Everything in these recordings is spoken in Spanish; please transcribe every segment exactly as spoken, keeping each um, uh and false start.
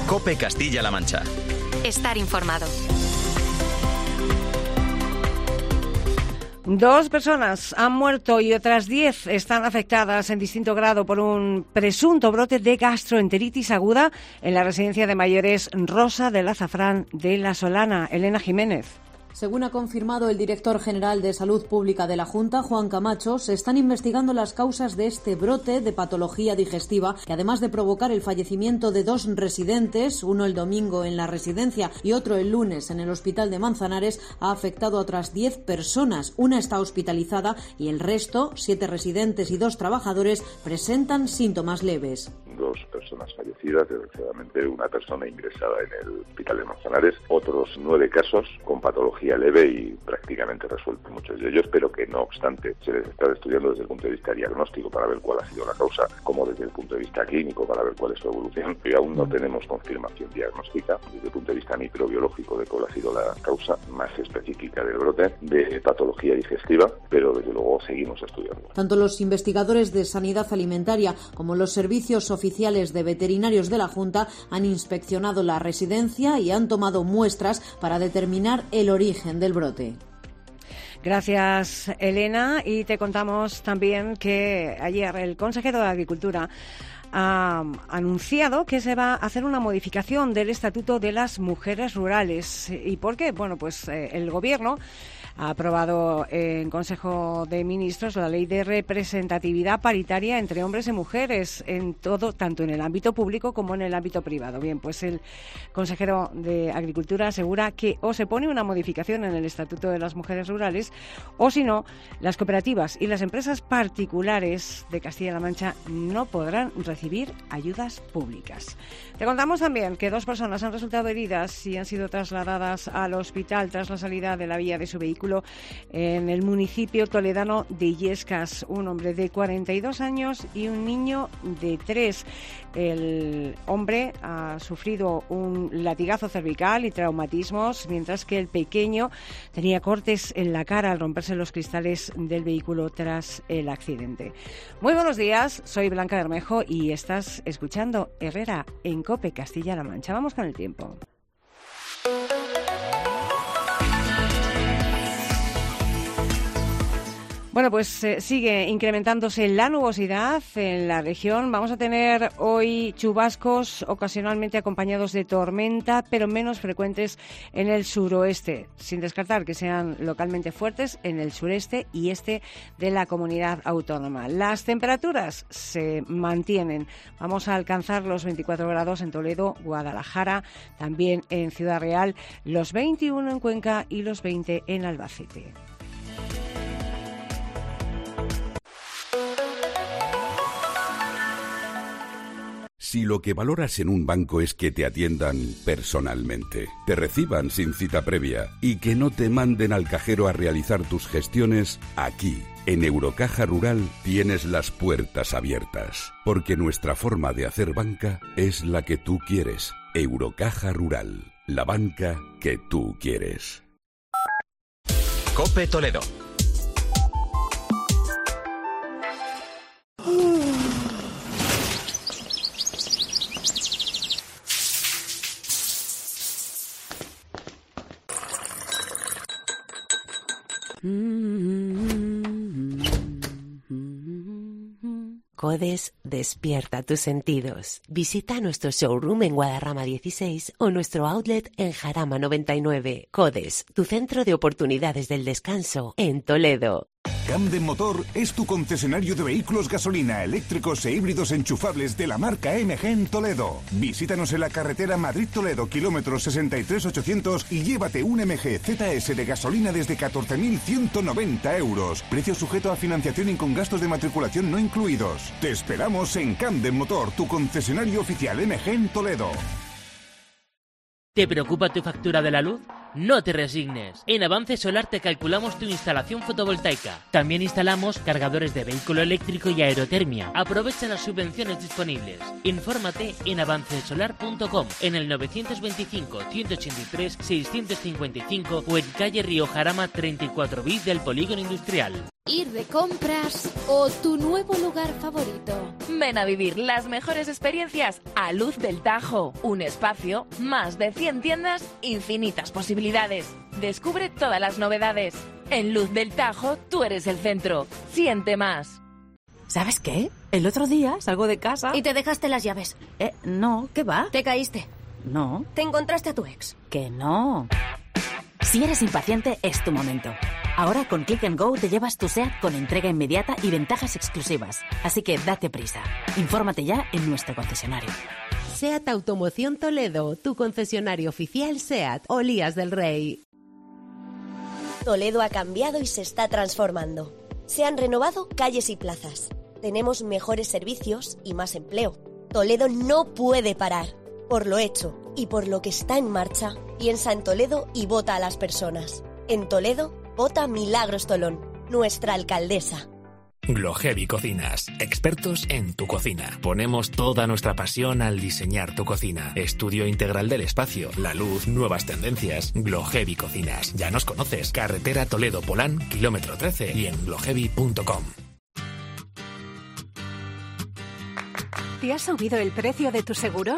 COPE Castilla-La Mancha. Estar informado. Dos personas han muerto y otras diez están afectadas en distinto grado por un presunto brote de gastroenteritis aguda en la residencia de mayores Rosa del Azafrán de La Solana. Elena Jiménez. Según ha confirmado el director general de Salud Pública de la Junta, Juan Camacho, se están investigando las causas de este brote de patología digestiva, que además de provocar el fallecimiento de dos residentes, uno el domingo en la residencia y otro el lunes en el hospital de Manzanares, ha afectado a otras diez personas. Una está hospitalizada y el resto, siete residentes y dos trabajadores, presentan síntomas leves. Dos personas fallecidas, desgraciadamente una persona ingresada en el hospital de Manzanares, otros nueve casos con patología leve y prácticamente resueltos muchos de ellos, pero que no obstante se les está estudiando desde el punto de vista diagnóstico para ver cuál ha sido la causa, como desde el punto de vista clínico para ver cuál es su evolución, y aún no tenemos confirmación diagnóstica desde el punto de vista microbiológico de cuál ha sido la causa más específica del brote de patología digestiva, pero desde luego seguimos estudiando. Tanto los investigadores de Sanidad Alimentaria como los servicios oficiales de veterinarios de la Junta han inspeccionado la residencia y han tomado muestras para determinar el origen del brote. Gracias, Elena. Y te contamos también que ayer el consejero de Agricultura ha anunciado que se va a hacer una modificación del Estatuto de las Mujeres Rurales. ¿Y por qué? Bueno, pues eh, el Gobierno ha aprobado en Consejo de Ministros la Ley de Representatividad Paritaria entre hombres y mujeres en todo, tanto en el ámbito público como en el ámbito privado. Bien, pues el consejero de Agricultura asegura que o se pone una modificación en el Estatuto de las Mujeres Rurales o, si no, las cooperativas y las empresas particulares de Castilla-La Mancha no podrán recibir ayudas públicas. Te contamos también que dos personas han resultado heridas y han sido trasladadas al hospital tras la salida de la vía de su vehículo en el municipio toledano de Illescas. Un hombre de cuarenta y dos años y un niño de tres. El hombre ha sufrido un latigazo cervical y traumatismos, mientras que el pequeño tenía cortes en la cara al romperse los cristales del vehículo tras el accidente. Muy buenos días, soy Blanca Bermejo y estás escuchando Herrera en COPE Castilla-La Mancha. Vamos con el tiempo. Bueno, pues eh, sigue incrementándose la nubosidad en la región. Vamos a tener hoy chubascos ocasionalmente acompañados de tormenta, pero menos frecuentes en el suroeste, sin descartar que sean localmente fuertes en el sureste y este de la comunidad autónoma. Las temperaturas se mantienen. Vamos a alcanzar los veinticuatro grados en Toledo, Guadalajara, también en Ciudad Real, los veintiuno en Cuenca y los veinte en Albacete. Si lo que valoras en un banco es que te atiendan personalmente, te reciban sin cita previa y que no te manden al cajero a realizar tus gestiones, aquí, en Eurocaja Rural, tienes las puertas abiertas, porque nuestra forma de hacer banca es la que tú quieres. Eurocaja Rural, la banca que tú quieres. COPE Toledo. Codes despierta tus sentidos. Visita nuestro showroom en Guadarrama dieciséis o nuestro outlet en Jarama noventa y nueve. Codes, tu centro de oportunidades del descanso en Toledo. Camden Motor es tu concesionario de vehículos gasolina, eléctricos e híbridos enchufables de la marca M G en Toledo. Visítanos en la carretera Madrid-Toledo, kilómetro sesenta y tres mil ochocientos y llévate un M G Z S de gasolina desde catorce mil ciento noventa euros. Precio sujeto a financiación y con gastos de matriculación no incluidos. Te esperamos en Camden Motor, tu concesionario oficial M G en Toledo. ¿Te preocupa tu factura de la luz? No te resignes. En Avance Solar te calculamos tu instalación fotovoltaica. También instalamos cargadores de vehículo eléctrico y aerotermia. Aprovecha las subvenciones disponibles. Infórmate en avance solar punto com, en el novecientos veinticinco, ciento ochenta y tres, seiscientos cincuenta y cinco o en calle Río Jarama treinta y cuatro bis del Polígono Industrial. ir de compras o tu nuevo lugar favorito. Ven a vivir las mejores experiencias a Luz del Tajo. Un espacio, más de cien tiendas, infinitas posibilidades. Descubre todas las novedades. En Luz del Tajo, tú eres el centro. Siente más. ¿Sabes qué? El otro día salgo de casa... ¿Y te dejaste las llaves? Eh, no, ¿qué va? ¿Te caíste? No. ¿Te encontraste a tu ex? Que no. Si eres impaciente, es tu momento. Ahora con Click and Go te llevas tu SEAT con entrega inmediata y ventajas exclusivas. Así que date prisa. Infórmate ya en nuestro concesionario. SEAT Automoción Toledo, tu concesionario oficial SEAT, Olías del Rey. Toledo ha cambiado y se está transformando. Se han renovado calles y plazas. Tenemos mejores servicios y más empleo. Toledo no puede parar. Por lo hecho y por lo que está en marcha, piensa en Toledo y vota a las personas. En Toledo, vota Milagros Tolón, nuestra alcaldesa. Glohevi Cocinas, expertos en tu cocina. Ponemos toda nuestra pasión al diseñar tu cocina. Estudio integral del espacio, la luz, nuevas tendencias. Glohevi Cocinas. Ya nos conoces. Carretera Toledo-Polán, kilómetro trece y en glohevi punto com. ¿Te ha subido el precio de tu seguro?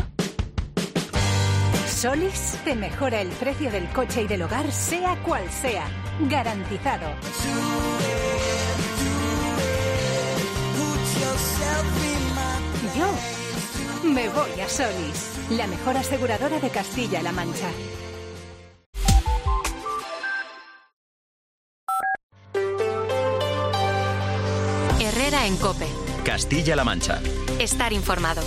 Solis te mejora el precio del coche y del hogar, sea cual sea. Garantizado. Yo me voy a Solis, la mejor aseguradora de Castilla-La Mancha. Herrera en COPE. Castilla-La Mancha. Estar informado.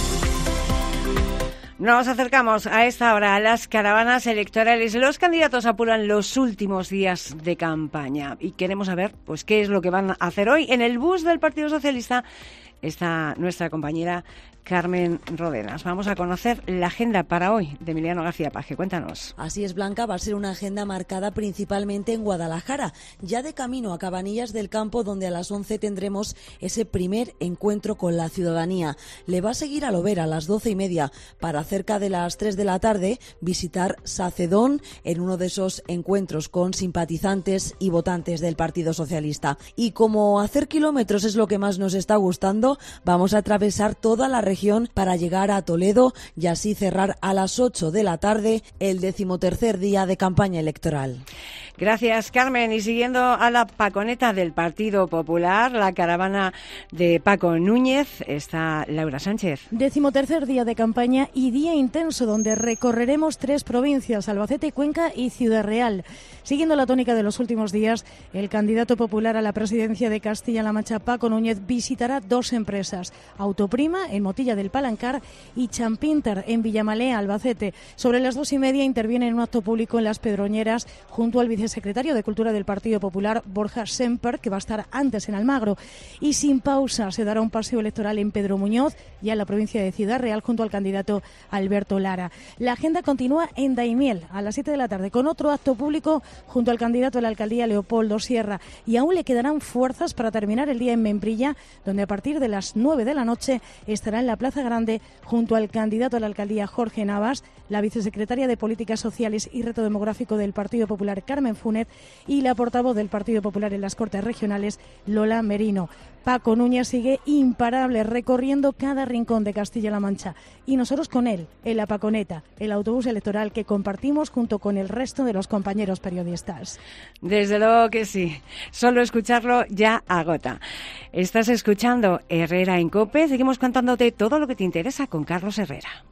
Nos acercamos a esta hora a las caravanas electorales. Los candidatos apuran los últimos días de campaña y queremos saber pues qué es lo que van a hacer hoy. En el bus del Partido Socialista está nuestra compañera Carmen Rodenas. Vamos a conocer la agenda para hoy de Emiliano García Paje. Cuéntanos. Así es, Blanca, va a ser una agenda marcada principalmente en Guadalajara, ya de camino a Cabanillas del Campo, donde a las once tendremos ese primer encuentro con la ciudadanía. Le va a seguir a Lovera a las doce y media para cerca de las tres de la tarde visitar Sacedón en uno de esos encuentros con simpatizantes y votantes del Partido Socialista. Y como hacer kilómetros es lo que más nos está gustando, vamos a atravesar toda la región para llegar a Toledo y así cerrar a las ocho de la tarde el decimotercer día de campaña electoral. Gracias, Carmen. Y siguiendo a la paconeta del Partido Popular, la caravana de Paco Núñez, está Laura Sánchez. Decimotercer día de campaña y día intenso donde recorreremos tres provincias, Albacete, Cuenca y Ciudad Real. Siguiendo la tónica de los últimos días, el candidato popular a la presidencia de Castilla-La Mancha, Paco Núñez, visitará dos empresas, Autoprima en Motilla del Palancar y Champinter en Villamalea, Albacete. Sobre las dos y media interviene en un acto público en Las Pedroñeras junto al vicesecretario de Cultura del Partido Popular, Borja Semper, que va a estar antes en Almagro. Y sin pausa se dará un paseo electoral en Pedro Muñoz, ya en la provincia de Ciudad Real, junto al candidato Alberto Lara. La agenda continúa en Daimiel a las siete de la tarde con otro acto público junto al candidato a la alcaldía Leopoldo Sierra. Y aún le quedarán fuerzas para terminar el día en Membrilla, donde a partir de las nueve de la noche estará en la Plaza Grande junto al candidato a la alcaldía Jorge Navas, la vicesecretaria de Políticas Sociales y Reto Demográfico del Partido Popular Carmen Funet y la portavoz del Partido Popular en las Cortes Regionales Lola Merino. Paco Núñez sigue imparable recorriendo cada rincón de Castilla-La Mancha y nosotros con él, en la Paconeta, el autobús electoral que compartimos junto con el resto de los compañeros periodistas. Desde luego que sí, solo escucharlo ya agota. Estás escuchando Herrera en COPE, seguimos contándote todo lo que te interesa con Carlos Herrera.